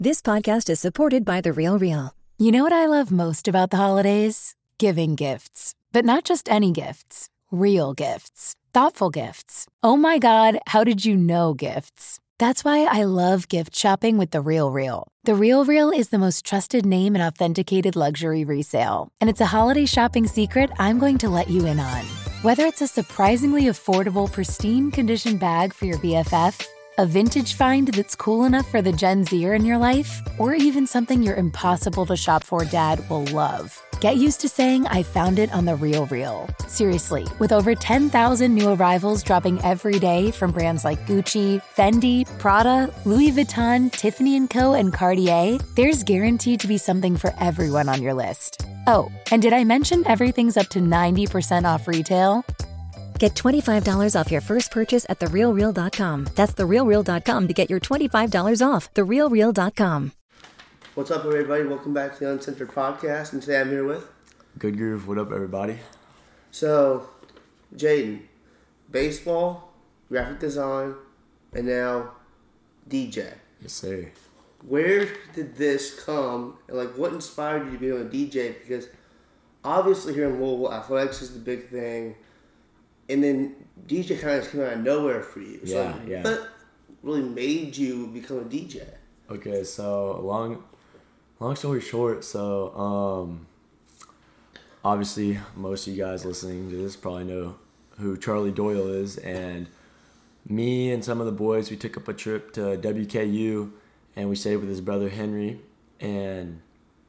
This podcast is supported by The Real Real. You know what I love most about the holidays? Giving gifts. But not just any gifts. Real gifts. Thoughtful gifts. Oh my God, how did you know gifts? That's why I love gift shopping with The Real Real. The Real Real is the most trusted name in authenticated luxury resale. And it's a holiday shopping secret I'm going to let you in on. Whether it's a surprisingly affordable, pristine condition bag for your BFF, a vintage find that's cool enough for the Gen Zer in your life, or even something your impossible to shop for dad will love. Get used to saying I found it on The Real Real. Seriously, with over 10,000 new arrivals dropping every day from brands like Gucci, Fendi, Prada, Louis Vuitton, Tiffany & Co., and Cartier, there's guaranteed to be something for everyone on your list. Oh, and did I mention everything's up to 90% off retail? Get $25 off your first purchase at TheRealReal.com. That's TheRealReal.com to get your $25 off. TheRealReal.com. What's up, everybody? Welcome back to the Uncensored Podcast, and today I'm here with... Good Groove. What up, everybody? So, Jaden, baseball, graphic design, and now DJ. Yes, sir. Where did this come, and what inspired you to be on a DJ? Because obviously here in Louisville, athletics is the big thing. And then DJ kind of came out of nowhere for you. So what really made you become a DJ? Okay, so long story short, so obviously most of you guys listening to this probably know who Charlie Doyle is, and me and some of the boys, we took up a trip to WKU and we stayed with his brother Henry, and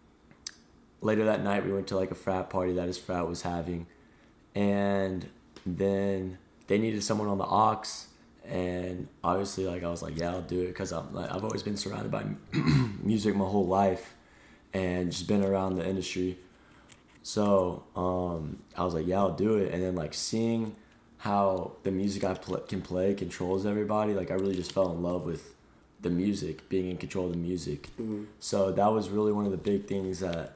later that night we went to a frat party that his frat was having, and then they needed someone on the aux, and obviously I was like, yeah, I'll do it, because I've always been surrounded by music my whole life and just been around the industry. So I was like, yeah, I'll do it. And then seeing how the music I can play controls everybody, I really just fell in love with the music, being in control of the music. Mm-hmm. So that was really one of the big things that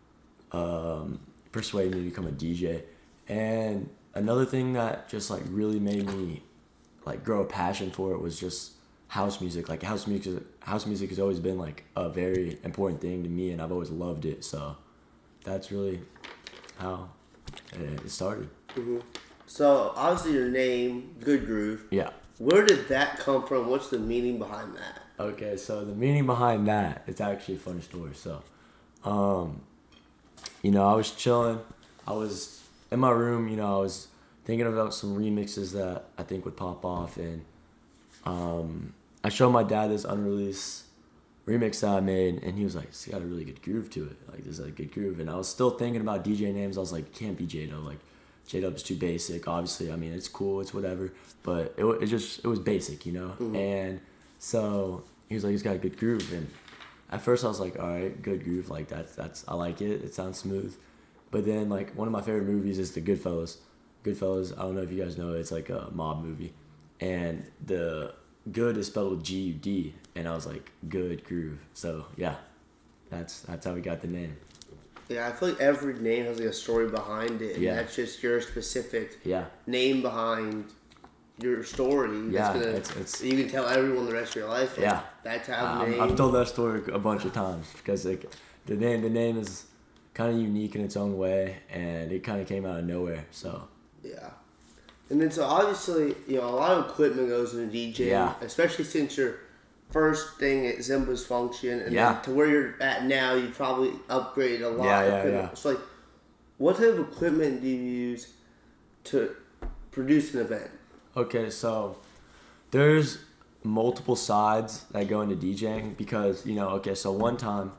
persuaded me to become a DJ. And another thing that just really made me grow a passion for it was just house music. House music has always been a very important thing to me, and I've always loved it. So that's really how it started. Mm-hmm. So obviously your name, Good Groove. Yeah. Where did that come from? What's the meaning behind that? Okay, so the meaning behind that, it's actually a funny story. So, I was chilling. I was in my room, I was thinking about some remixes that I think would pop off, and I showed my dad this unreleased remix that I made, and he was like, it's got a really good groove to it. This is a good groove. And I was still thinking about DJ names. I was like, can't be J-Dub. J-Dub's too basic. Obviously, it's cool, it's whatever, but it was basic, Mm-hmm. And so he was like, it's got a good groove. And at first I was like, all right, good groove. That's I like it. It sounds smooth. But then one of my favorite movies is the Goodfellas. Goodfellas, I don't know if you guys know it. It's a mob movie. And the good is spelled with G-U-D. And I was like, Good Groove. So, yeah, that's how we got the name. Yeah, I feel like every name has a story behind it. And that's just your specific name behind your story. Yeah, it's you can tell everyone the rest of your life. That's how the name... I've told that story a bunch of times because the name is kind of unique in its own way, and it kind of came out of nowhere, so... Yeah. And then so obviously, a lot of equipment goes into DJing, especially since your first thing at Zimba's Function, and then to where you're at now, you probably upgraded a lot of equipment. So what type of equipment do you use to produce an event? Okay, so there's multiple sides that go into DJing because, so one time,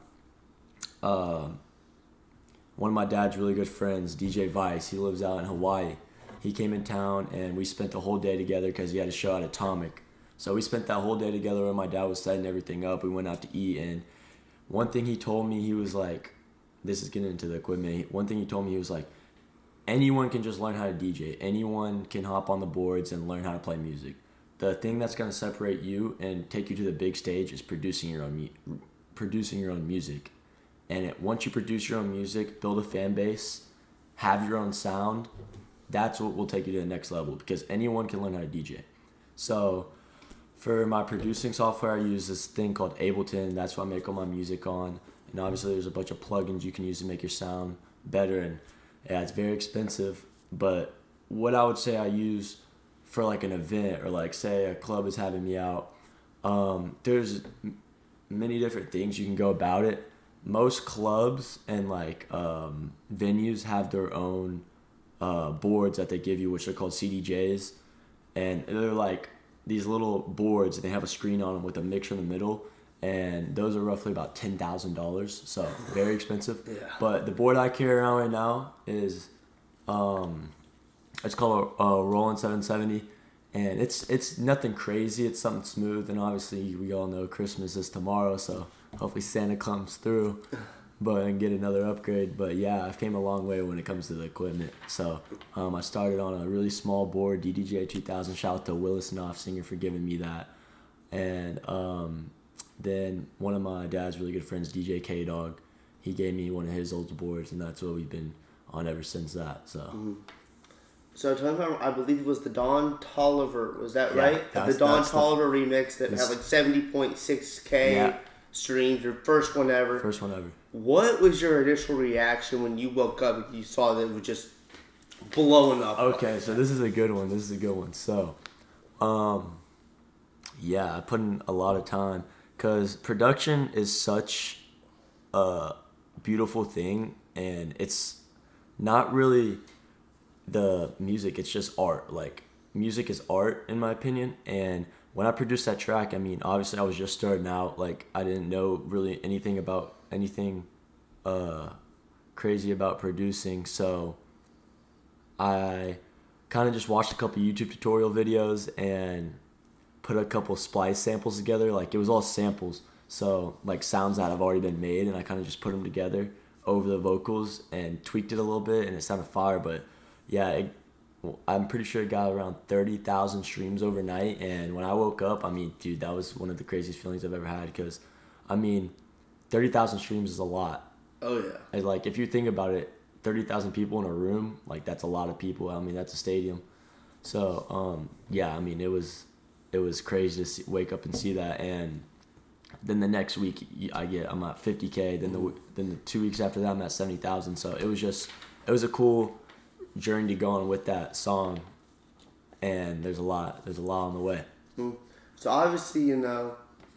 one of my dad's really good friends, DJ Vice, he lives out in Hawaii. He came in town, and we spent the whole day together because he had a show at Atomic. So we spent that whole day together, and my dad was setting everything up. We went out to eat, and one thing he told me, he was like, this is getting into the equipment. One thing he told me, he was like, anyone can just learn how to DJ. Anyone can hop on the boards and learn how to play music. The thing that's going to separate you and take you to the big stage is producing your own music. And once you produce your own music, build a fan base, have your own sound, that's what will take you to the next level, because anyone can learn how to DJ. So For my producing software, I use this thing called Ableton. That's what I make all my music on. And obviously, there's a bunch of plugins you can use to make your sound better. And yeah, it's very expensive. But what I would say I use for like an event, or like say a club is having me out, there's many different things you can go about it. Most clubs and like venues have their own boards that they give you, which are called CDJs, and they're like these little boards, and they have a screen on them with a mixer in the middle, and those are roughly about $10,000, so very expensive. Yeah. But the board I carry around right now is it's called a Roland 770, and it's nothing crazy. It's something smooth, and obviously we all know Christmas is tomorrow, so hopefully Santa comes through and get another upgrade. But yeah, I've came a long way when it comes to the equipment. So I started on a really small board, DDJ 2000. Shout out to Willis Knopfsinger for giving me that. And then one of my dad's really good friends, DJ K-Dog, he gave me one of his old boards, and that's what we've been on ever since that. So. Mm-hmm. So I believe it was the Don Toliver, was that right? The Don Toliver remix that had like 70.6K streams, your first one ever. First one ever. What was your initial reaction when you woke up and you saw that it was just blowing up? Okay, so this is a good one. So, yeah, I put in a lot of time because production is such a beautiful thing, and it's not really the music, it's just art. Like, music is art in my opinion. And when I produced that track, I mean, obviously I was just starting out. Like, I didn't know really anything crazy about producing, so I kind of just watched a couple YouTube tutorial videos and put a couple splice samples together. Like, it was all samples, so like sounds that have already been made, and I kind of just put them together over the vocals and tweaked it a little bit, and it sounded fire. But yeah, I'm pretty sure it got around 30,000 streams overnight, and when I woke up, I mean, dude, that was one of the craziest feelings I've ever had, because, I mean, 30,000 streams is a lot. Oh, yeah. And, like, if you think about it, 30,000 people in a room, like, that's a lot of people. I mean, that's a stadium. So, yeah, I mean, it was crazy to wake up and see that, and then the next week, I'm at 50K, then the 2 weeks after that, I'm at 70,000, so it was a cool journey to go on with that song, and there's a lot on the way. So obviously, you know,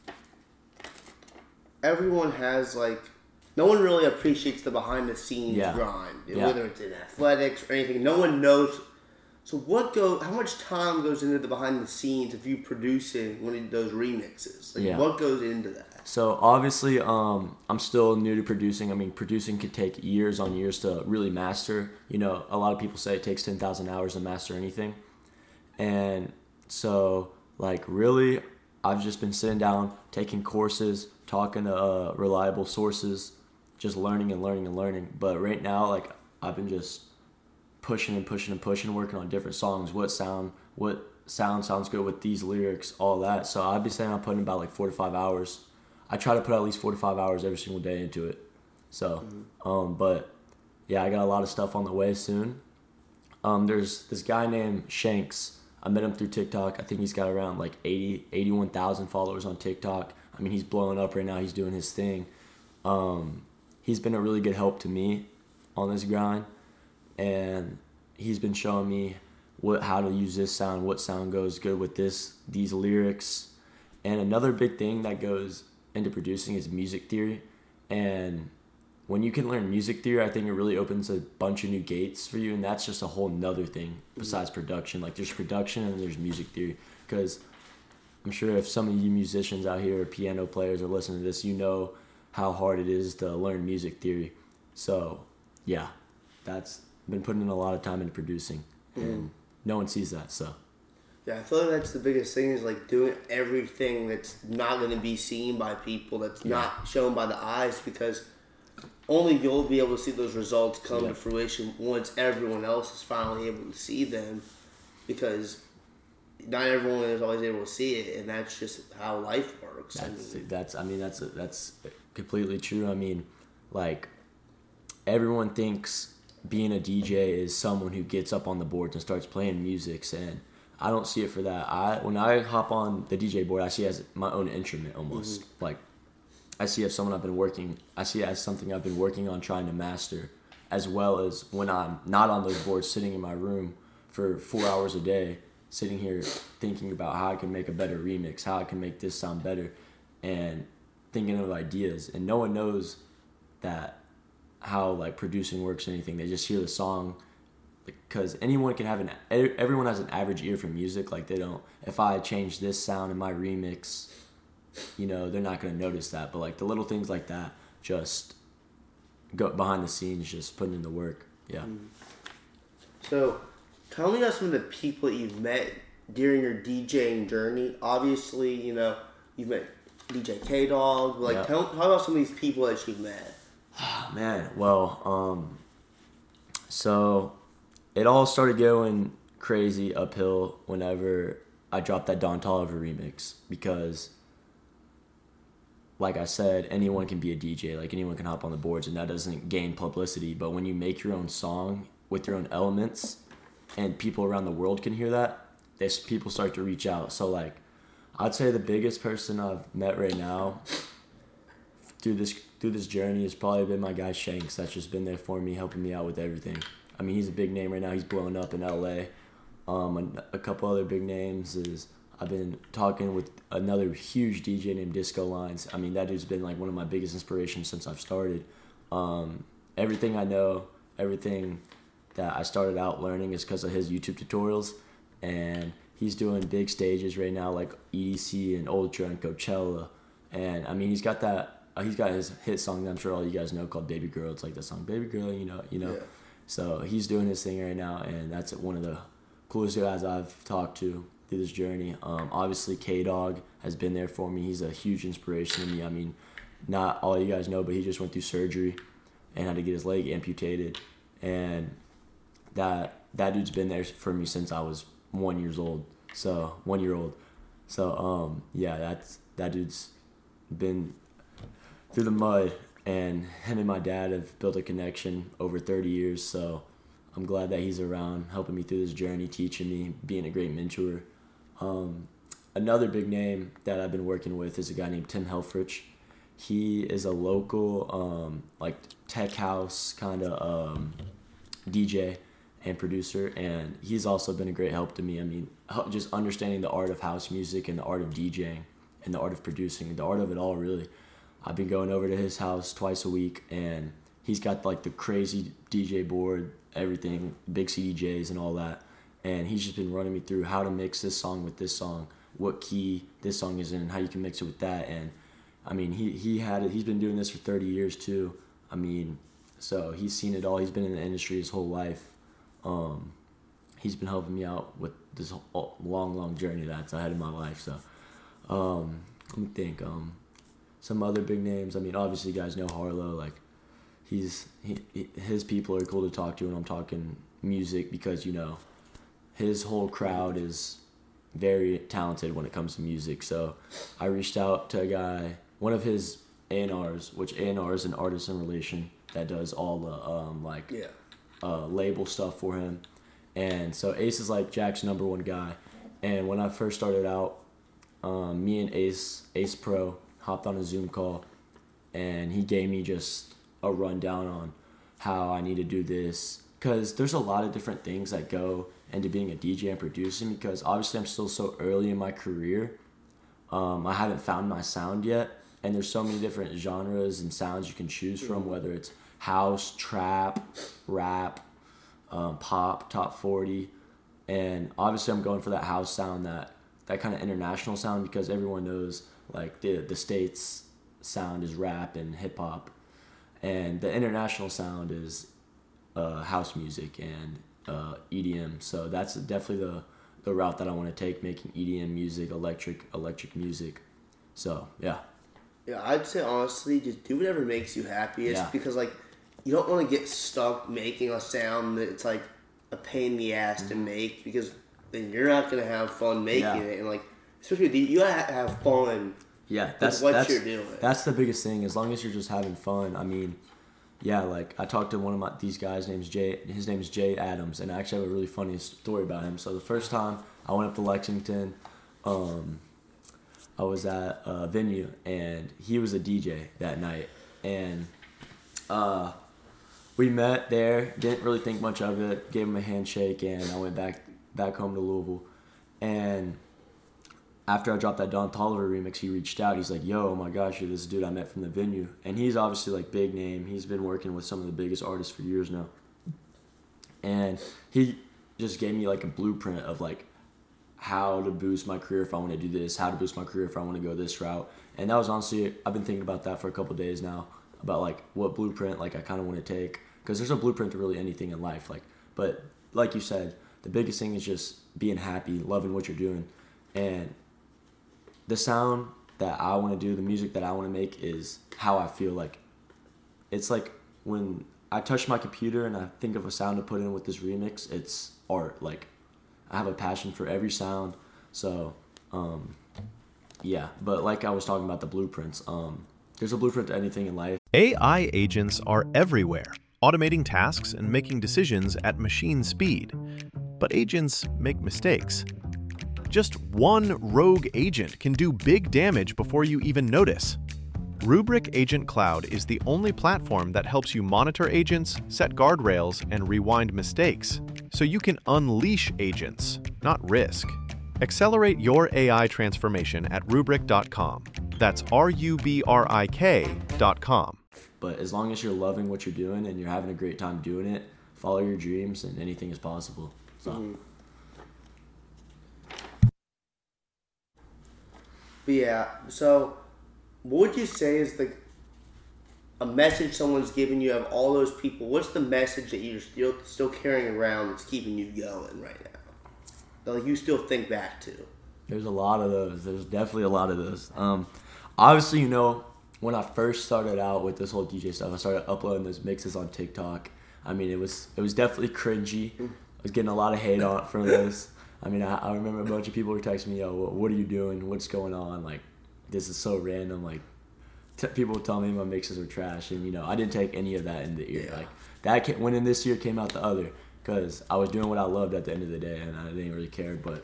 everyone has, like, no one really appreciates the behind the scenes grind, whether it's in athletics or anything. No one knows. So how much time goes into the behind the scenes of you producing one of those remixes? Like, what goes into that? So obviously, I'm still new to producing. I mean, producing could take years on years to really master. You know, a lot of people say it takes 10,000 hours to master anything. And so, like, really, I've just been sitting down, taking courses, talking to reliable sources, just learning and learning and learning. But right now, like, I've been just pushing, working on different songs. What sound sounds good with these lyrics, all that. So I'd be saying I'm putting about like 4 to 5 hours. I try to put at least 4 to 5 hours every single day into it. So, but yeah, I got a lot of stuff on the way soon. There's this guy named Shanks. I met him through TikTok. I think he's got around like 81,000 followers on TikTok. I mean, he's blowing up right now. He's doing his thing. He's been a really good help to me on this grind, and he's been showing me how to use this sound, what sound goes good with these lyrics. And another big thing that goes into producing is music theory. And when you can learn music theory, I think it really opens a bunch of new gates for you, and that's just a whole nother thing besides production. Like, there's production and there's music theory, because I'm sure if some of you musicians out here or piano players are listening to this, you know how hard it is to learn music theory. So yeah, that's been putting in a lot of time into producing, and no one sees that. So yeah, I feel like that's the biggest thing, is like doing everything that's not going to be seen by people, that's not shown by the eyes, because only you'll be able to see those results come to fruition once everyone else is finally able to see them, because not everyone is always able to see it, and that's just how life works. That's completely true. I mean, like, everyone thinks being a DJ is someone who gets up on the boards and starts playing music, and I don't see it for that. When I hop on the DJ board, I see it as my own instrument almost. Mm-hmm. Like, I see it as I see it as something I've been working on trying to master, as well as when I'm not on those boards, sitting in my room for 4 hours a day, sitting here thinking about how I can make a better remix, how I can make this sound better, and thinking of ideas. And no one knows that how like producing works or anything. They just hear the song, because anyone can have everyone has an average ear for music. Like, they don't, if I change this sound in my remix, you know, they're not going to notice that. But like the little things like that, just go behind the scenes, just putting in the work. Yeah. So tell me about some of the people that you've met during your DJing journey. Obviously, you know, you've met DJ K-Dog. Like, talk about some of these people that you've met. Man, well, so it all started going crazy uphill whenever I dropped that Don Toliver remix, because, like I said, anyone can be a DJ. Like, anyone can hop on the boards, and that doesn't gain publicity. But when you make your own song with your own elements, and people around the world can hear that, people start to reach out. So, like, I'd say the biggest person I've met right now through this journey has probably been my guy Shanks. That's just been there for me, helping me out with everything. I mean, he's a big name right now. He's blowing up in LA. A couple other big names is I've been talking with another huge DJ named Disco Lines. I mean, that dude's been like one of my biggest inspirations since I've started. Everything I know, everything that I started out learning is because of his YouTube tutorials, and he's doing big stages right now like EDC and Ultra and Coachella. And I mean, he's got his hit song that I'm sure all you guys know called Baby Girl. It's like the song Baby Girl, you know. Yeah. So he's doing his thing right now, and that's one of the coolest guys I've talked to through this journey. Obviously K-Dog has been there for me. He's a huge inspiration to me. I mean, not all you guys know, but he just went through surgery and had to get his leg amputated, and that dude's been there for me since I was 1 year old. So yeah, that dude's been through the mud, and him and my dad have built a connection over 30 years. So I'm glad that he's around, helping me through this journey, teaching me, being a great mentor. Another big name that I've been working with is a guy named Tim Helfrich. He is a local like tech house kind of DJ and producer, and he's also been a great help to me. I mean, just understanding the art of house music and the art of DJing and the art of producing, the art of it all, really. I've been going over to his house twice a week, and he's got like the crazy DJ board, everything, big CDJs and all that, and he's just been running me through how to mix this song with this song, what key this song is in, and how you can mix it with that. And I mean, he's been doing this for 30 years too. I mean, so he's seen it all. He's been in the industry his whole life. He's been helping me out with this long journey that's ahead of my life. So let me think. Some other big names. I mean, obviously you guys know Harlow. Like, his people are cool to talk to when I'm talking music, because, you know, his whole crowd is very talented when it comes to music. So I reached out to a guy, one of his A&Rs, which A&R is an artist in relation that does all the label stuff for him. And so Ace is like Jack's #1 guy. And when I first started out, me and Ace Pro, hopped on a Zoom call, and he gave me just a rundown on how I need to do this, because there's a lot of different things that go into being a DJ and producing, because obviously I'm still so early in my career. I haven't found my sound yet, and there's so many different genres and sounds you can choose from, whether it's house, trap, rap, pop, top 40, and obviously I'm going for that house sound, that kind of international sound, because everyone knows like the States sound is rap and hip hop, and the international sound is house music and EDM. So that's definitely the route that I want to take, making EDM music, electric music. So yeah, I'd say honestly, just do whatever makes you happiest, because like you don't want to get stuck making a sound that's like a pain in the ass to make, because then you're not gonna have fun making it. And like, especially with you gotta have fun. Yeah, that's what you're doing. That's the biggest thing. As long as you're just having fun. I mean, yeah, like I talked to one of these guys. His name is Jay Adams, and I actually have a really funny story about him. So the first time I went up to Lexington. I was at a venue, and he was a DJ that night. And we met there, didn't really think much of it, gave him a handshake, and I went back home to Louisville. And after I dropped that Don Toliver remix, he reached out. He's like, yo, oh my gosh, you're this dude I met from the venue. And he's obviously like big name. He's been working with some of the biggest artists for years now. And he just gave me like a blueprint of like how to boost my career if I want to do this, how to boost my career if I want to go this route. And that was honestly, I've been thinking about that for a couple of days now, about like what blueprint like I kind of want to take, because there's a blueprint to really anything in life. But like you said, the biggest thing is just being happy, loving what you're doing. And the sound that I want to do, the music that I want to make is how I feel. Like it's like when I touch my computer and I think of a sound to put in with this remix, it's art. Like I have a passion for every sound. So yeah, but like I was talking about the blueprints, there's a blueprint to anything in life. AI agents are everywhere, automating tasks and making decisions at machine speed. But agents make mistakes. Just one rogue agent can do big damage before you even notice. Rubrik Agent Cloud is the only platform that helps you monitor agents, set guardrails, and rewind mistakes, so you can unleash agents, not risk. Accelerate your AI transformation at Rubrik.com. That's RUBRIK.com. But as long as you're loving what you're doing and you're having a great time doing it, follow your dreams and anything is possible. So. Mm-hmm. But yeah, so what would you say is a message someone's giving you of all those people? What's the message that you're still carrying around that's keeping you going right now? That like you still think back to? There's a lot of those. There's definitely a lot of those. Obviously, you know, when I first started out with this whole DJ stuff, I started uploading those mixes on TikTok. I mean, it was definitely cringy. I was getting a lot of hate on for this. I mean, I remember a bunch of people were texting me, yo, what are you doing? What's going on? Like, this is so random. Like, people would tell me my mixes were trash. And, you know, I didn't take any of that in the ear. Yeah. Like, that went in this year, came out the other. Because I was doing what I loved at the end of the day, and I didn't really care. But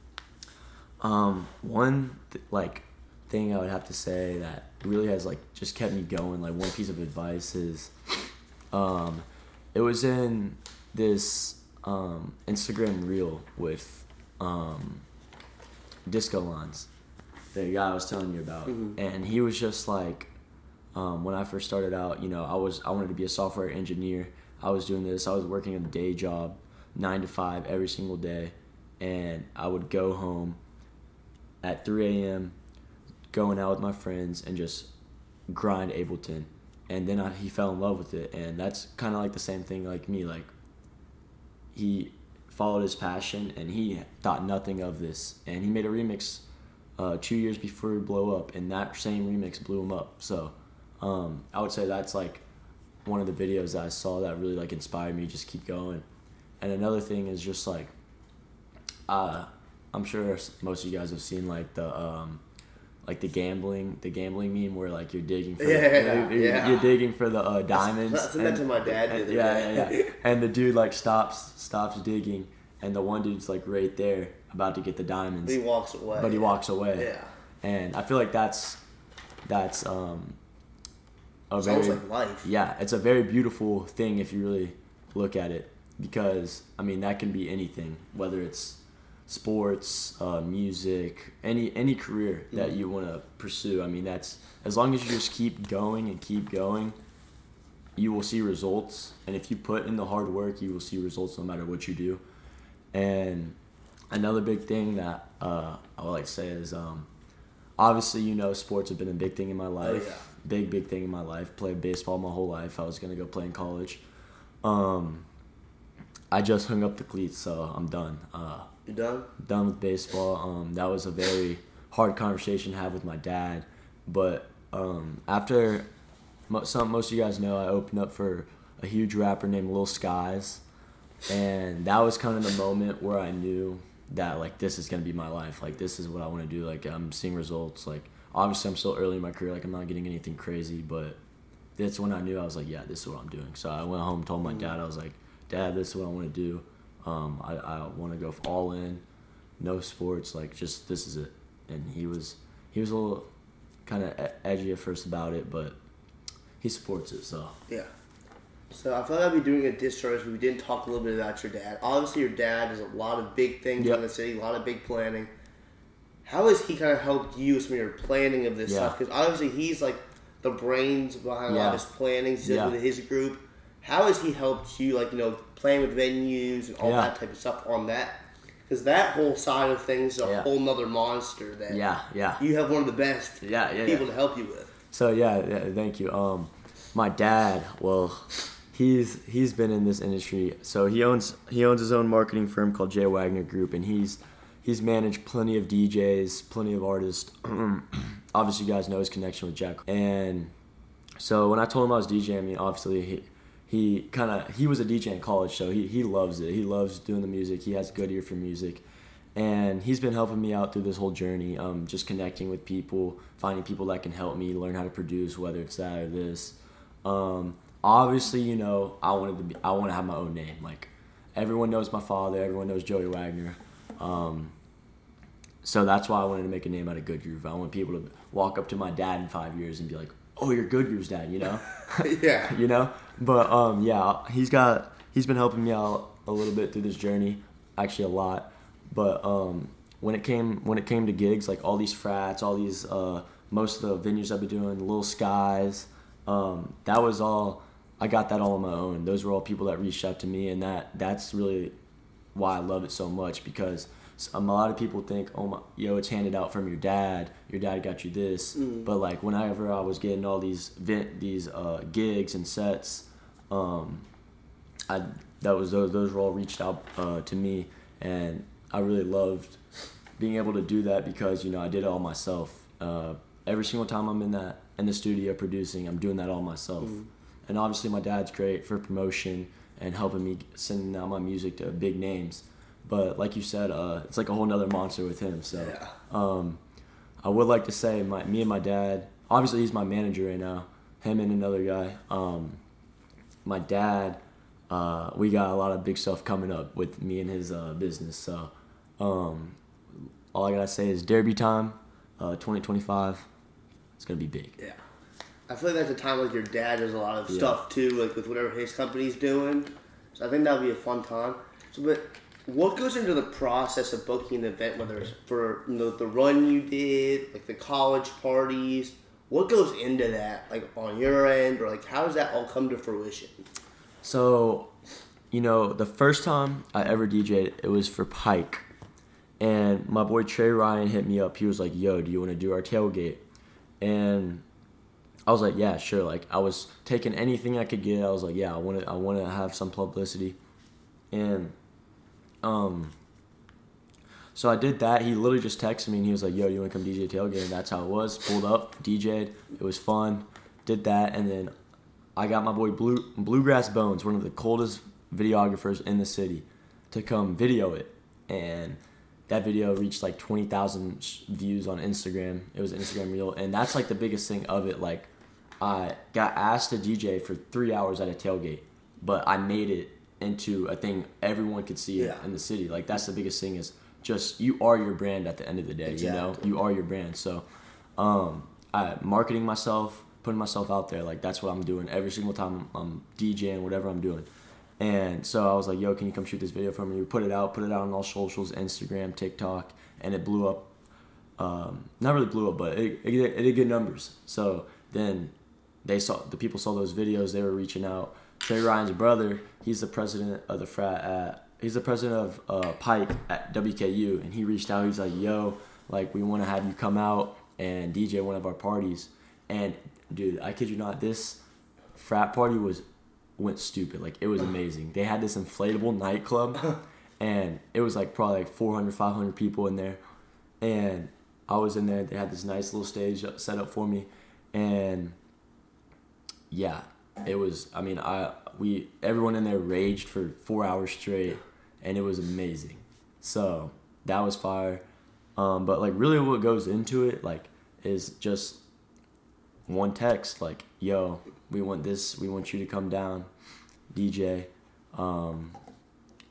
one thing I would have to say that really has, like, just kept me going, like, one piece of advice is it was in this Instagram reel with Disco Lines, the guy I was telling you about. Mm-hmm. And he was just like, when I first started out, you know, I wanted to be a software engineer. I was doing this. I was working a day job, 9 to 5 every single day. And I would go home at 3 a.m., going out with my friends and just grind Ableton. And then he fell in love with it. And that's kind of like the same thing like me. Like, he followed his passion, and he thought nothing of this. And he made a remix 2 years before he blew up, and that same remix blew him up. So I would say that's like one of the videos that I saw that really like inspired me to just keep going. And another thing is just like, I'm sure most of you guys have seen like the gambling meme where like you're digging for you're digging for the diamonds. That's what my dad did. Yeah. And the dude like stops digging, and the one dude's like right there about to get the diamonds. But he walks away. Yeah. And I feel like that's it's almost like life. Yeah, it's a very beautiful thing if you really look at it, because I mean that can be anything, whether it's sports, music, any career that you want to pursue. I mean, that's as long as you just keep going, you will see results. And if you put in the hard work, you will see results no matter what you do. And another big thing that I would like to say is obviously, you know, sports have been a big thing in my life. Oh, yeah. Big thing in my life. Played baseball my whole life. I was gonna go play in college. I just hung up the cleats, so I'm done. You done? Done with baseball. That was a very hard conversation to have with my dad. But after most of you guys know, I opened up for a huge rapper named Lil Skies. And that was kind of the moment where I knew that, like, this is going to be my life. Like, this is what I want to do. Like, I'm seeing results. Like, obviously, I'm still early in my career. Like, I'm not getting anything crazy. But that's when I knew. I was like, yeah, this is what I'm doing. So I went home, told my dad. I was like, Dad, this is what I want to do. I want to go all in. no sports, like just this is it. And he was a little kind of edgy at first about it, but he supports it. So yeah. So I feel like I'd be doing a disservice if we didn't talk a little bit about your dad. Obviously, your dad does a lot of big things in the city, a lot of big planning. How has he kind of helped you with some of your planning of this stuff? Because obviously he's like the brains behind a lot of his planning. He's with his group. How has he helped you, like, plan with venues and all that type of stuff on that? Because that whole side of things is a whole nother monster that you have one of the best people to help you with. So, thank you. My dad, well, he's been in this industry. So he owns his own marketing firm called J. Wagner Group, and he's managed plenty of DJs, plenty of artists. Obviously, you guys know his connection with Jack. And so when I told him I was DJing, I mean, obviously he was a DJ in college, so he loves it. He loves doing the music. He has a good ear for music. And he's been helping me out through this whole journey, just connecting with people, finding people that can help me learn how to produce, whether it's that or this. Obviously, I want to have my own name. Like, everyone knows my father, everyone knows Joey Wagner. So that's why I wanted to make a name out of Good Groove. I want people to walk up to my dad in 5 years and be like, "Oh, you're Good Groove's dad," Yeah. But he's been helping me out a little bit through this journey, actually a lot. But when it came to gigs, like all these frats, all these most of the venues I've been doing, Little Skies, that was all. I got that all on my own. Those were all people that reached out to me, and that's really why I love it so much, because a lot of people think, it's handed out from your dad got you this. But like whenever I was getting all these gigs and sets, those were all reached out to me, and I really loved being able to do that because I did it all myself. Every single time I'm in the studio producing, I'm doing that all myself. And obviously my dad's great for promotion and helping me sending out my music to big names. But like you said, it's like a whole nother monster with him. So I would like to say me and my dad, obviously he's my manager right now, him and another guy. My dad, we got a lot of big stuff coming up with me and his business. So all I gotta say is Derby time, 2025, it's gonna be big. Yeah. I feel like that's a time like your dad does a lot of stuff too, like with whatever his company's doing. So I think that would be a fun time. So, but what goes into the process of booking an event, whether it's for the run you did, like the college parties? What goes into that, like on your end, or like how does that all come to fruition? So, the first time I ever DJ'd, it was for Pike, and my boy Trey Ryan hit me up. He was like, "Yo, do you want to do our tailgate?" And I was like, "Yeah, sure." Like I was taking anything I could get. I was like, "Yeah, I want to have some publicity," and so I did that. He literally just texted me and he was like, "Yo, you want to come DJ tailgate?" And that's how it was. Pulled up, DJ'd. It was fun. Did that, and then I got my boy Bluegrass Bones, one of the coldest videographers in the city, to come video it. And that video reached like 20,000 views on Instagram. It was an Instagram reel, and that's like the biggest thing of it. Like, I got asked to DJ for 3 hours at a tailgate, but I made it into a thing everyone could see in the city. Like, that's the biggest thing, is just you are your brand at the end of the day. Exactly. You are your brand. So I marketing myself, putting myself out there, like that's what I'm doing every single time I'm DJing, whatever I'm doing. And so I was like, "Yo, can you come shoot this video for me?" We put it out on all socials, Instagram, TikTok, and it blew up. Not really blew up, but it did good numbers. So then the people saw those videos, they were reaching out. Trey Ryan's brother, he's the president of the frat he's the president of Pike at WKU, and he reached out. He's like, "Yo, like we want to have you come out and DJ one of our parties." And dude, I kid you not, this frat party went stupid. Like, it was amazing. They had this inflatable nightclub, and it was like probably like 400, 500 people in there. And I was in there. They had this nice little stage set up for me, and yeah, it was. I mean, everyone in there raged for 4 hours straight, and it was amazing. So that was fire. But like really, what goes into it like is just one text, like, "Yo, we want this. We want you to come down, DJ."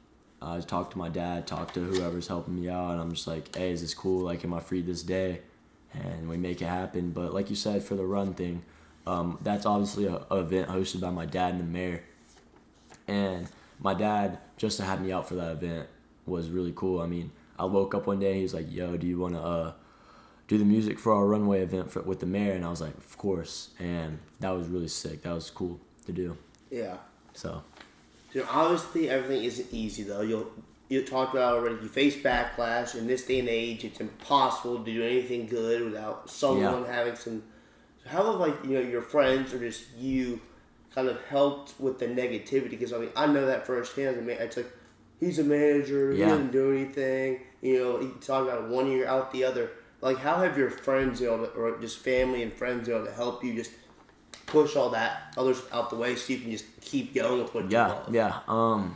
I talk to my dad, talk to whoever's helping me out, and I'm just like, hey, is this cool? Like, am I free this day? And we make it happen. But like you said, for the run thing, that's obviously a event hosted by my dad and the mayor. And my dad, just to have me out for that event was really cool. I mean, I woke up one day, he was like, yo, do you want to do the music for our runway event with the mayor? And I was like, of course. And that was really sick. That was cool to do. Yeah. So obviously everything isn't easy though. You talked about already. You face backlash in this day and age. It's impossible to do anything good without someone having some. So how have your friends or just you kind of helped with the negativity? Because I mean I know that firsthand. It's like he's a manager. He doesn't do anything. He talked about one ear out the other. Like how have your friends or just family and friends to help you just push all that others out the way so you can just keep going with what you love? Yeah.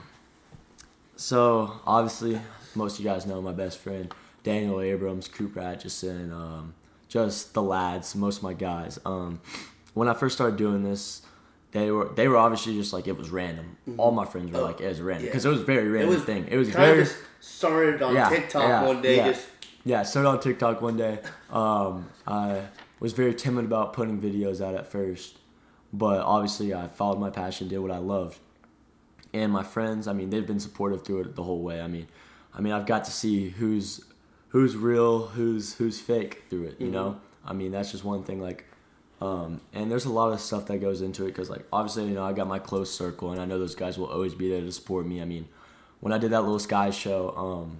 So obviously, most of you guys know my best friend Daniel Abrams, Cooper Atchison, just the lads, most of my guys. When I first started doing this, they were obviously just like it was random. Mm-hmm. All my friends were like it was random because it was a very random thing. It was kind of just started on TikTok one day. I started on TikTok one day. I was very timid about putting videos out at first, but obviously I followed my passion, did what I loved. And my friends, I mean, they've been supportive through it the whole way. I mean, I've got to see who's real, who's fake through it, you know? I mean, that's just one thing, like, and there's a lot of stuff that goes into it because, like, obviously, I got my close circle, and I know those guys will always be there to support me. I mean, when I did that Little Skies show,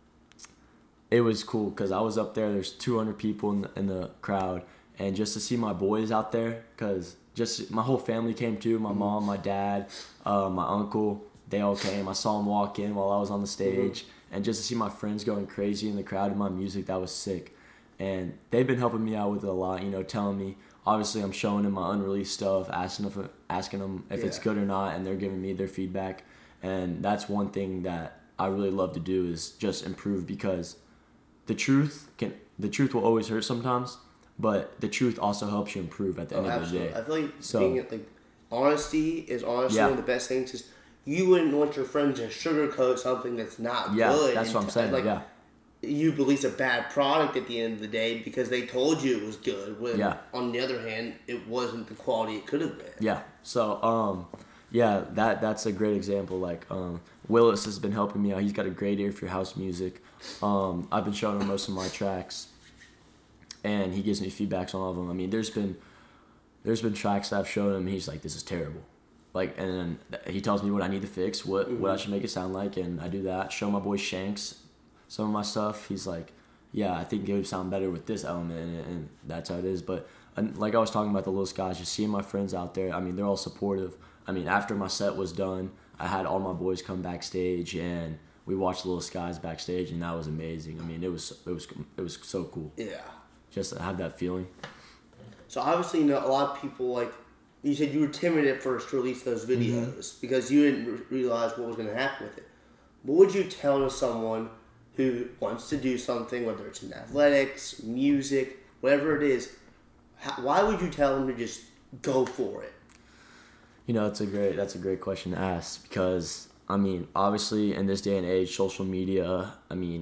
it was cool because I was up there. There's 200 people in the crowd, and just to see my boys out there, because just my whole family came too. My mom, my dad, my uncle, they all came. I saw them walk in while I was on the stage, and just to see my friends going crazy in the crowd to my music, that was sick. And they've been helping me out with it a lot, telling me. Obviously, I'm showing them my unreleased stuff, asking them if it's good or not, and they're giving me their feedback. And that's one thing that I really love to do is just improve, because the truth will always hurt sometimes, but the truth also helps you improve at the end of the day. I feel like honesty is honestly one of the best things. Is you wouldn't want your friends to sugarcoat something that's not good. Yeah, that's what I'm saying. You release a bad product at the end of the day because they told you it was good. When on the other hand, it wasn't the quality it could have been. Yeah. So that's a great example. Like Willis has been helping me out. He's got a great ear for house music. I've been showing him most of my tracks, and he gives me feedbacks on all of them. I mean, there's been tracks that I've shown him, and he's like, this is terrible. Like, and then he tells me what I need to fix, what I should make it sound like, and I do that. Show my boy Shanks some of my stuff. He's like, yeah, I think it would sound better with this element in it, and that's how it is. But like I was talking about the Little Skies, just seeing my friends out there, I mean, they're all supportive. I mean, after my set was done, I had all my boys come backstage, and we watched Little Skies backstage, and that was amazing. I mean, it was so cool. Yeah. Just to have that feeling. So obviously, a lot of people, like you said, you were timid at first to release those videos because you didn't realize what was going to happen with it. What would you tell to someone who wants to do something, whether it's in athletics, music, whatever it is? Why would you tell them to just go for it? That's a great question to ask, because I mean, obviously in this day and age, social media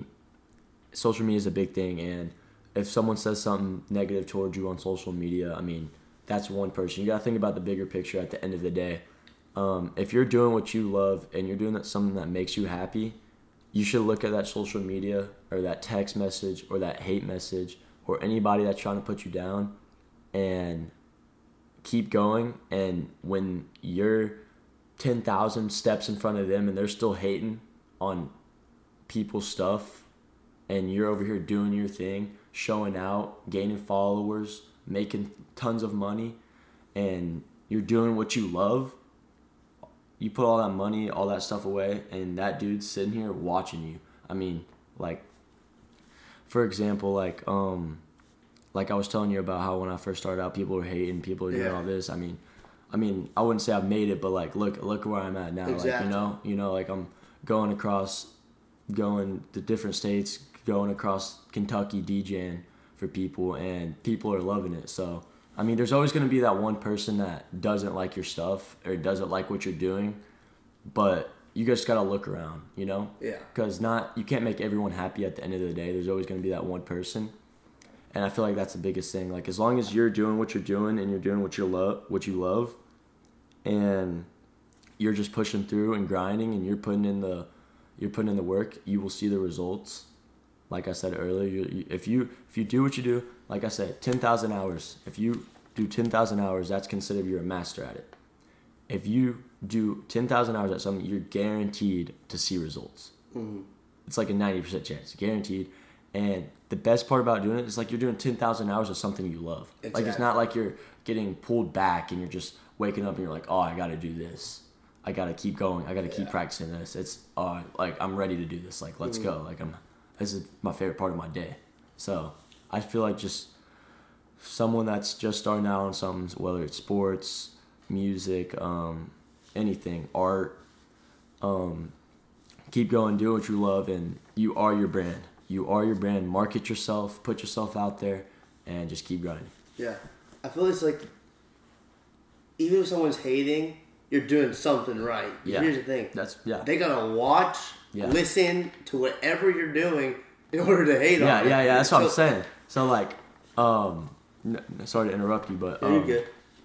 is a big thing, and if someone says something negative towards you on social media, I mean, that's one person. You got to think about the bigger picture at the end of the day. If you're doing what you love and you're doing something that makes you happy, you should look at that social media or that text message or that hate message or anybody that's trying to put you down and keep going. And when you're 10,000 steps in front of them and they're still hating on people's stuff and you're over here doing your thing, showing out, gaining followers, making tons of money, and you're doing what you love, you put all that money, all that stuff away, and that dude's sitting here watching you. I mean, like, for example, like I was telling you about how when I first started out, people were hating, people were doing all this. I mean, I wouldn't say I've made it, but like, look where I'm at now. Exactly. Like, like I'm going to different states, going across Kentucky DJing for people, and people are loving it. So, I mean, there's always going to be that one person that doesn't like your stuff or doesn't like what you're doing, but you just gotta look around, you know? Yeah. Because you can't make everyone happy at the end of the day. There's always gonna be that one person, and I feel like that's the biggest thing. Like as long as you're doing what you're doing and you're doing what you love, and you're just pushing through and grinding and you're putting in the work, you will see the results. Like I said earlier, if you do what you do, like I said, 10,000 hours. If you do 10,000 hours, that's considered you're a master at it. If you do 10,000 hours at something, you're guaranteed to see results. Mm-hmm. It's like a 90% chance, guaranteed. And the best part about doing it is like you're doing 10,000 hours of something you love. Exactly. Like it's not like you're getting pulled back and you're just waking up and you're like, oh, I got to do this. I got to keep going. I got to keep practicing this. It's like I'm ready to do this. Like let's go. Like this is my favorite part of my day. So I feel like just someone that's just starting out on something, whether it's sports, music, anything, art, keep going, do what you love, and you are your brand. You are your brand. Market yourself, put yourself out there, and just keep grinding. Yeah. I feel it's like, even if someone's hating, you're doing something right. Yeah. Here's the thing. They gotta watch, listen to whatever you're doing in order to hate on it. Yeah, that's what I'm saying. So like, sorry to interrupt you, but you're good.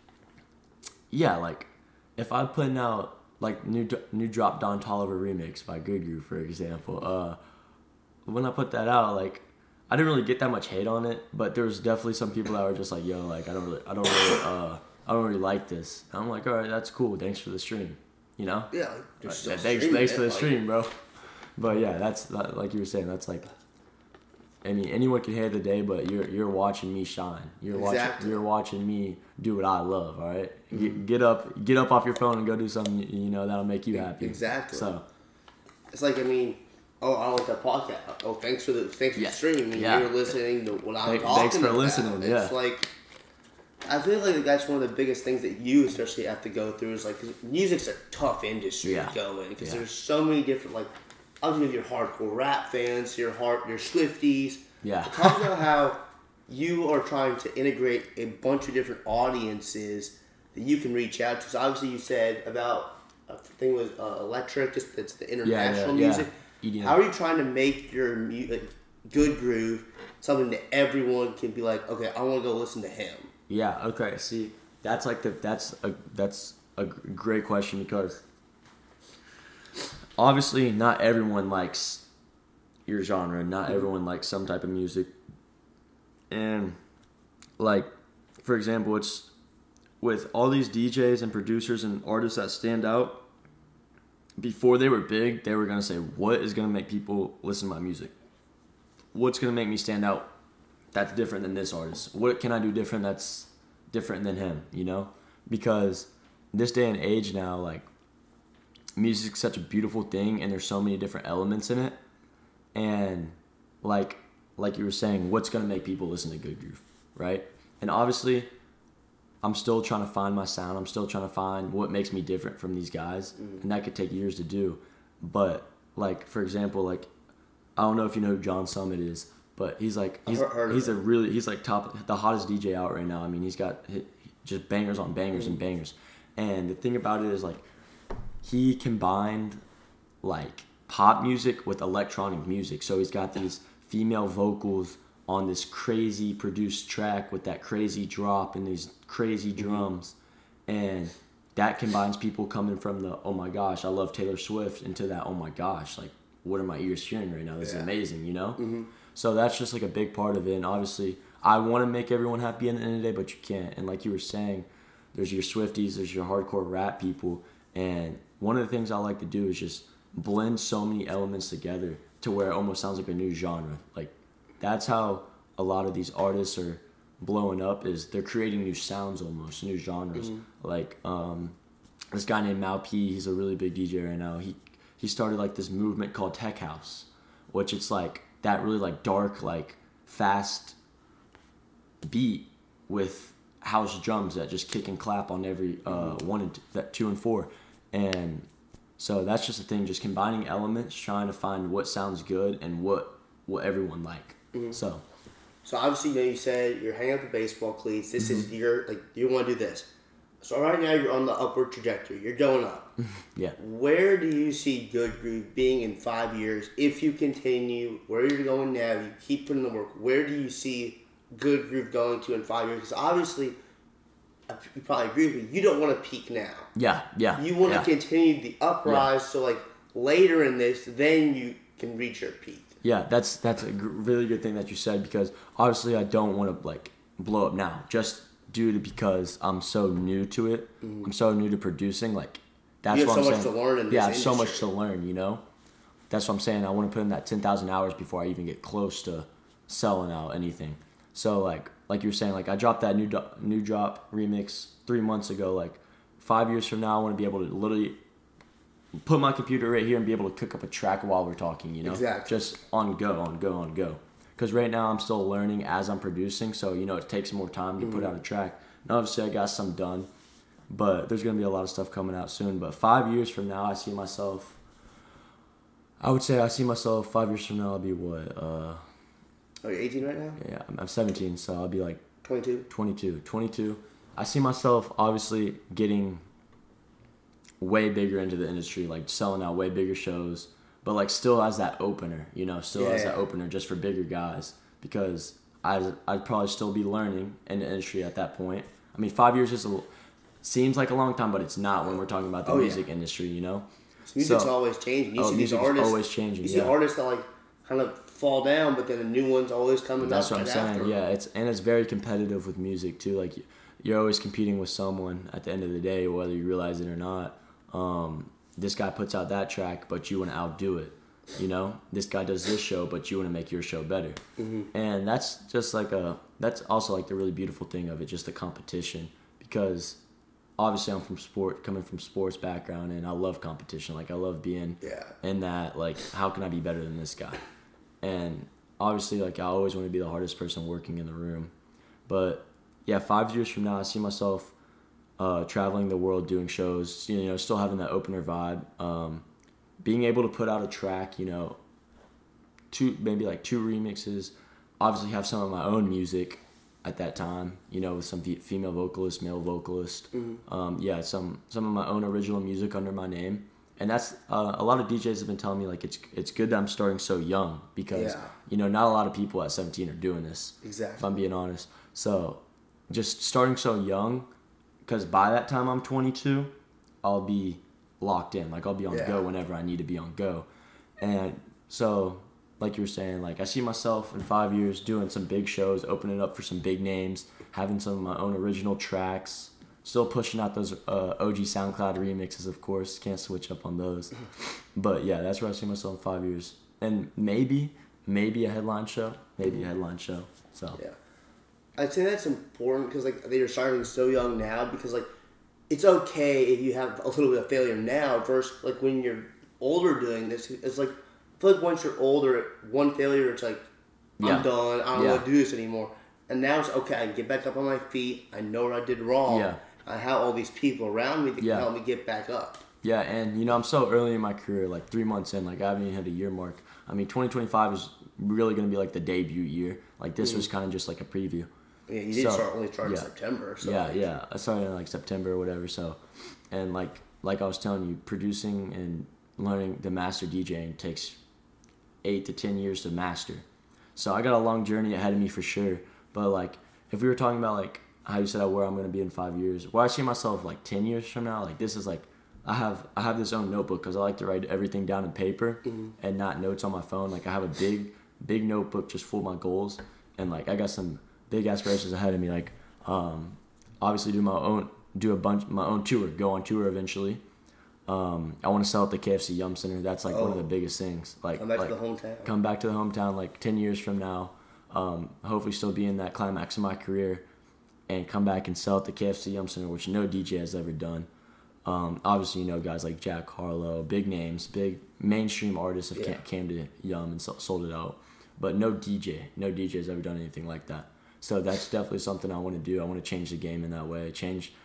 Yeah, like if I'm putting out like new drop Don Toliver remix by Good Groove, for example, when I put that out, like I didn't really get that much hate on it, but there was definitely some people that were just like, yo, like I don't really like this. And I'm like, all right, that's cool. Thanks for the stream, you know? Yeah. Thanks for the stream, bro. But yeah, that's like you were saying. That's like, I mean, anyone can hate the day, but you're watching me shine. You're watching me do what I love. All right, get up off your phone and go do something that'll make you happy. Exactly. So it's like, I mean, I like that podcast. Oh, thanks for the stream. You're listening to what I'm talking about. Thanks for listening. It's like, I feel like that's one of the biggest things that you especially have to go through is like, 'cause music's a tough industry to go in because there's so many different, like, obviously your hardcore rap fans, your Swifties. Yeah. Talk about how you are trying to integrate a bunch of different audiences that you can reach out to. So obviously you said about, I think it was Electric, just it's the international music. EDM. How are you trying to make your Good Groove something that everyone can be like, okay, I want to go listen to him? Yeah. Okay. See, that's a great question because obviously not everyone likes your genre. Not everyone likes some type of music. And like, for example, it's with all these DJs and producers and artists that stand out. Before they were big, they were going to say, what is going to make people listen to my music? What's going to make me stand out that's different than this artist? What can I do different that's different than him, you know? Because this day and age now, like, music's such a beautiful thing and there's so many different elements in it. And like you were saying, what's going to make people listen to Good Groove, right? And obviously, I'm still trying to find my sound. I'm still trying to find what makes me different from these guys. And that could take years to do. But, like, for example, like, I don't know if you know who John Summit is, but he's like the hottest DJ out right now. I mean, he's got just bangers on bangers and bangers. And the thing about it is, like, he combined, like, pop music with electronic music. So he's got these female vocals on this crazy produced track with that crazy drop and these crazy drums. And that combines people coming from the, oh my gosh, I love Taylor Swift, into that, oh my gosh, like, what are my ears hearing right now? This is amazing, you know? Mm-hmm. So that's just like a big part of it. And obviously, I want to make everyone happy at the end of the day, but you can't. And like you were saying, there's your Swifties, there's your hardcore rap people. And one of the things I like to do is just blend so many elements together to where it almost sounds like a new genre. Like, that's how a lot of these artists are blowing up, is they're creating new sounds almost, new genres. Mm-hmm. Like, this guy named Mal P, he's a really big DJ right now. He started like this movement called Tech House, which it's like that really like dark, like fast beat with house drums that just kick and clap on every 1 and 2 and 4. And so that's just the thing, just combining elements, trying to find what sounds good and what everyone like. Mm-hmm. So obviously, you said you're hanging out the baseball cleats. This is your, like, you want to do this. So right now you're on the upward trajectory. You're going up. Yeah. Where do you see Good Groove being in 5 years if you continue where you're going now? You keep putting the work. Where do you see Good Groove going to in 5 years? Because obviously, you probably agree with me. You don't want to peak now. Yeah. You want to continue the uprise. So like later in this, then you can reach your peak. Yeah, that's a really good thing that you said, because obviously I don't want to like blow up now just due to because I'm so new to it. Mm-hmm. I'm so new to producing. Like that's you have what I'm so saying. Much to learn in this I have industry. so much to learn. You know, that's what I'm saying. I want to put in that 10,000 hours before I even get close to selling out anything. So like you were saying, like I dropped that new drop remix 3 months ago. Like 5 years from now, I want to be able to literally put my computer right here and be able to cook up a track while we're talking, you know? Exactly. Just on go. Because right now I'm still learning as I'm producing, so, you know, it takes more time to put out a track. And obviously I got some done, but there's going to be a lot of stuff coming out soon. But 5 years from now, I would say I see myself 5 years from now, I'll be what? Are you 18 right now? Yeah, I'm 17, so I'll be like 22. 22. I see myself obviously getting way bigger into the industry, like selling out way bigger shows, but like still as that opener, you know, that opener just for bigger guys, because I'd probably still be learning in the industry at that point. I mean, 5 years seems like a long time, but it's not when we're talking about the music industry, you know? Music's always changing. You see these artists always changing. You see artists that like kind of fall down, but then a new one's always coming up. That's what I'm saying. After. Yeah, it's very competitive with music too. Like you're always competing with someone at the end of the day, whether you realize it or not. This guy puts out that track, but you want to outdo it. You know, this guy does this show, but you want to make your show better. Mm-hmm. And that's just like that's also like the really beautiful thing of it, just the competition. Because obviously I'm coming from sports background, and I love competition. Like I love being in that, like, how can I be better than this guy? And obviously, like, I always want to be the hardest person working in the room. But yeah, 5 years from now, I see myself traveling the world, doing shows, you know, still having that opener vibe, being able to put out a track, you know, maybe two remixes, obviously have some of my own music at that time, you know, with some female vocalist, male vocalist, some of my own original music under my name. And that's a lot of DJs have been telling me, like, it's good that I'm starting so young, because you know, not a lot of people at 17 are doing this. Exactly. If I'm being honest. So just starting so young, because by that time I'm 22, I'll be locked in. Like, I'll be on go whenever I need to be on go. And so, like you were saying, like, I see myself in 5 years doing some big shows, opening up for some big names, having some of my own original tracks, still pushing out those OG SoundCloud remixes, of course. Can't switch up on those. But yeah, that's where I see myself in 5 years. And maybe a headline show. So yeah. I'd say that's important, because like they're starting so young now, because like it's okay if you have a little bit of failure now versus like when you're older doing this. It's like, I feel like once you're older, one failure, it's like, I'm done, I don't want to do this anymore. And now it's okay, I can get back up on my feet, I know what I did wrong, I have all these people around me that can help me get back up. Yeah, and you know, I'm so early in my career, like 3 months in, like I haven't even hit a year mark. I mean, 2025 is really going to be like the debut year. Like this was kind of just like a preview. Yeah, you did only start in September. So I started in like September or whatever. So, and like I was telling you, producing and learning the master DJing takes 8 to 10 years to master. So I got a long journey ahead of me for sure. But like, if we were talking about like how you said where I'm going to be in 5 years, where I see myself like 10 years from now, like this is like, I have this own notebook, because I like to write everything down in paper and not notes on my phone. Like I have a big notebook just full of my goals, and like I got some big aspirations ahead of me. Like obviously my own tour, go on tour eventually. I want to sell at the KFC Yum Center. That's like one of the biggest things. Like come back to the hometown. Come back to the hometown like 10 years from now. Hopefully still be in that climax of my career, and come back and sell at the KFC Yum Center, which no DJ has ever done. Obviously, you know, guys like Jack Harlow, big names, big mainstream artists have came to Yum and sold it out. But no DJ has ever done anything like that. So that's definitely something I want to do. I want to change the game in that way.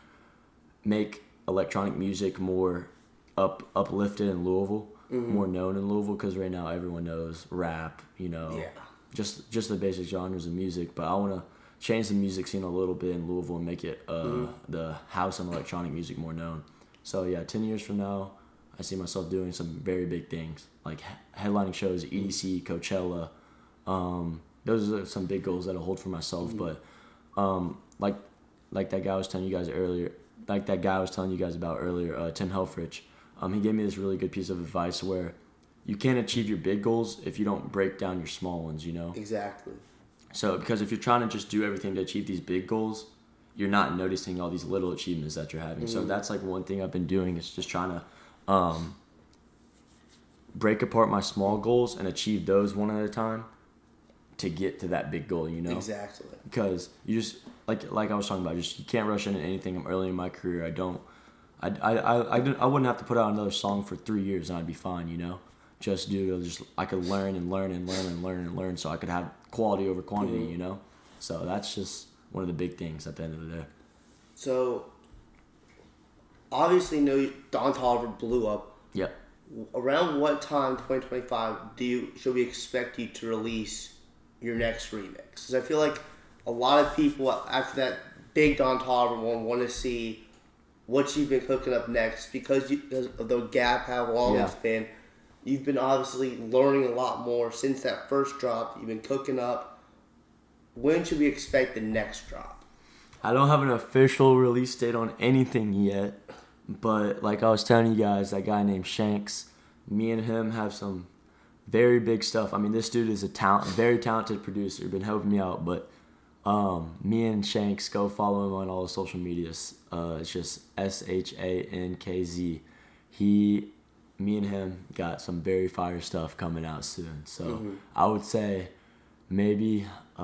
Make electronic music more uplifted in Louisville, more known in Louisville, because right now everyone knows rap, you know, just the basic genres of music. But I want to change the music scene a little bit in Louisville and make it the house and electronic music more known. So yeah, 10 years from now, I see myself doing some very big things, like headlining shows, EDC, Coachella. Those are some big goals that I hold for myself. But like that guy I was telling you guys earlier, Tim Helfrich, he gave me this really good piece of advice where you can't achieve your big goals if you don't break down your small ones, you know? Exactly. So, because if you're trying to just do everything to achieve these big goals, you're not noticing all these little achievements that you're having. So that's like one thing I've been doing is just trying to break apart my small goals and achieve those one at a time to get to that big goal, you know? Exactly. Because you just, like I was talking about, you can't rush into anything. I'm early in my career. I wouldn't have to put out another song for 3 years and I'd be fine, you know? I could learn and learn so I could have quality over quantity, you know? So that's just one of the big things at the end of the day. So, obviously, Don Toliver blew up. Yep. Around what time, 2025, should we expect you to release your next remix? Because I feel like a lot of people, after that big Don Toliver one, want to see what you've been cooking up next because of the gap, how long it's been. You've been obviously learning a lot more since that first drop. You've been cooking up. When should we expect the next drop? I don't have an official release date on anything yet, but like I was telling you guys, that guy named Shanks, me and him have some very big stuff. I mean, this dude is very talented producer, been helping me out, but me and Shanks, go follow him on all the social medias. It's just SHANKZ. Me and him got some very fire stuff coming out soon. So I would say maybe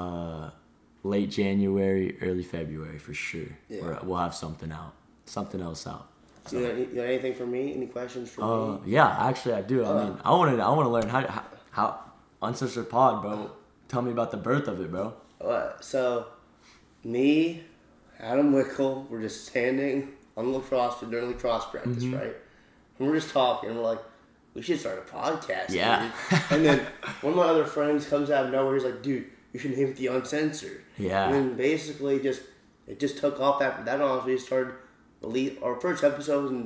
late January, early February for sure. Yeah. We'll have something else out. So. You got anything for me? Any questions for me? Yeah, actually I do. I mean, I want to learn how Uncensored Pod, bro. Tell me about the birth of it, bro. So, me, Adam Wickel, we're just standing on the lacrosse during the lacrosse practice, right? And we're just talking, and we're like, we should start a podcast. Yeah. And then one of my other friends comes out of nowhere. He's like, dude, you should name it The Uncensored. Yeah. And then basically it just took off after that. Honestly, we started our first episode was in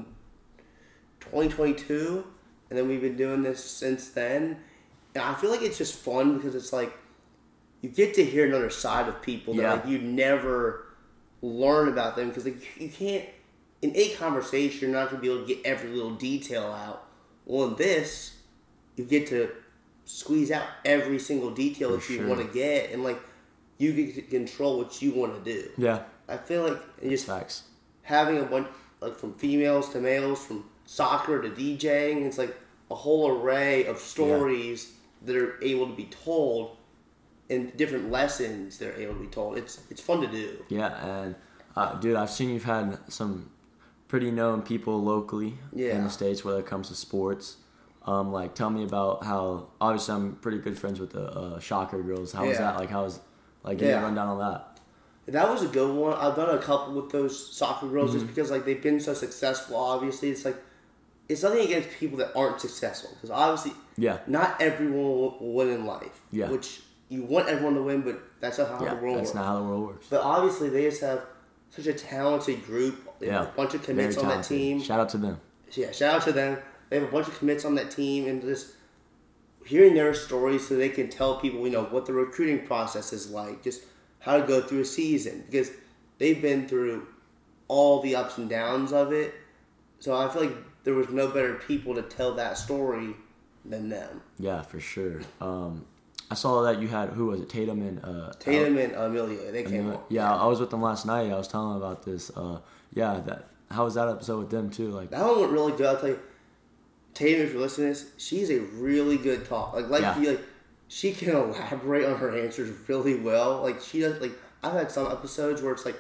2022, and then we've been doing this since then. And I feel like it's just fun because it's like you get to hear another side of people that like you never learn about them because like you can't. In a conversation, you're not going to be able to get every little detail out. Well, in this, you get to squeeze out every single detail that you want to get, and like you get to control what you want to do. Yeah, I feel like just facts. Having a bunch, like from females to males, from soccer to DJing, it's like a whole array of stories that are able to be told, and different lessons that are able to be told. It's fun to do. Yeah, and dude, I've seen you've had some pretty known people locally in the States when it comes to sports. Like, tell me about how, obviously I'm pretty good friends with the Shocker girls. How was that? Like, give me a rundown on that. That was a good one. I've done a couple with those soccer girls just because, like, they've been so successful, obviously. It's like, it's nothing against people that aren't successful. Because obviously, not everyone will win in life. Yeah. Which, you want everyone to win, but that's not how the world works. That's not how the world works. But obviously, they just have such a talented group. They have a bunch of commits on that team. Shout out to them. Yeah, shout out to them. They have a bunch of commits on that team, and just hearing their stories so they can tell people, what the recruiting process is like, just how to go through a season, because they've been through all the ups and downs of it. So I feel like there was no better people to tell that story than them. Yeah, for sure. I saw that you had, who was it, Tatum and Amelia. They came up. Yeah, I was with them last night. I was telling them about this. How was that episode with them too? Like, that one went really good. I'll tell you, Tatum, if you're listening to this, she's a really good talker. She can elaborate on her answers really well. Like, she does. Like, I've had some episodes where it's like,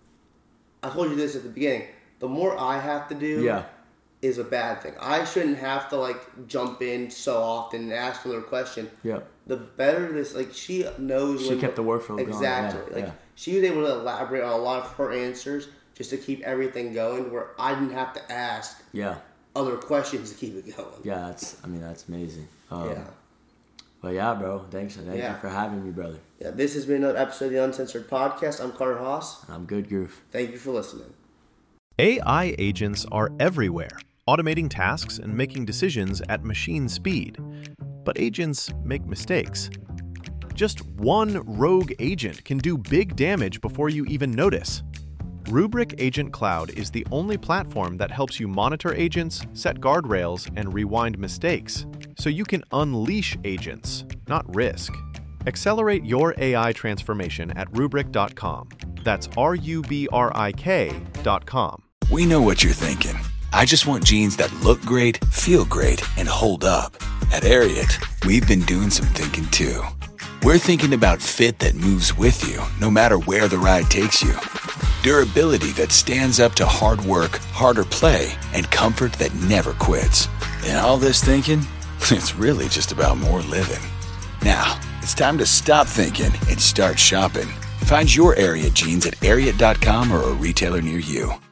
I told you this at the beginning. The more I have to do, is a bad thing. I shouldn't have to jump in so often and ask another question. Yeah. The better this, she knows. She kept the workflow going. Exactly. She was able to elaborate on a lot of her answers just to keep everything going, where I didn't have to ask. other questions to keep it going. Yeah, that's amazing. But yeah, bro, thanks. Thank you for having me, brother. Yeah, this has been another episode of the Uncensored Podcast. I'm Carter Haas. And I'm Good Groove. Thank you for listening. AI agents are everywhere, automating tasks and making decisions at machine speed. But agents make mistakes. Just one rogue agent can do big damage before you even notice. Rubrik Agent Cloud is the only platform that helps you monitor agents, set guardrails, and rewind mistakes, so you can unleash agents, not risk. Accelerate your AI transformation at Rubrik.com. That's RUBRIK.com. We know what you're thinking. I just want jeans that look great, feel great, and hold up. At Ariat, we've been doing some thinking too. We're thinking about fit that moves with you, no matter where the ride takes you. Durability that stands up to hard work, harder play, and comfort that never quits. And all this thinking, it's really just about more living. Now, it's time to stop thinking and start shopping. Find your Ariat jeans at Ariat.com or a retailer near you.